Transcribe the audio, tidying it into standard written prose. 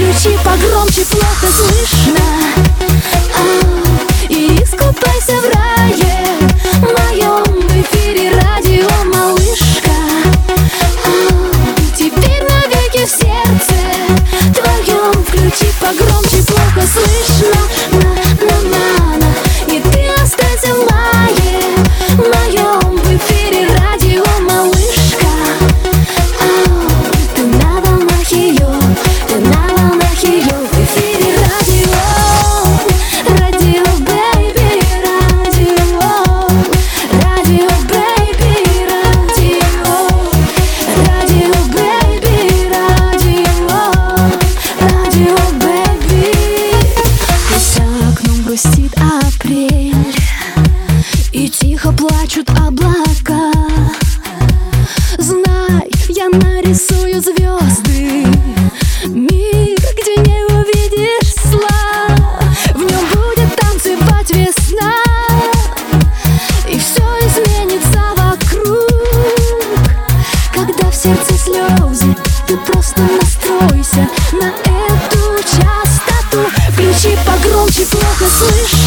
включи погромче, плохо слышно. И искупайся в рае, в моем эфире радио малышка. Теперь навеки в сердце твоем включи погромче, плохо слышно. И ты останься в моем эфире радио малышка. Ты на волнах ее, ты на волнах ее в эфире радио. Радио, бэйби, радио. Радио, бэйби, радио. Радио, бэйби, радио. Радио, бэйби. Пусть за окном грустит апрель и тихо плачут облака. Знай, я нарисую звезды, мир, где не увидишь зла. В нем будет танцевать весна, и все изменится вокруг. Когда в сердце слезы, ты просто настройся на эту частоту. Включи погромче, плохо слышно.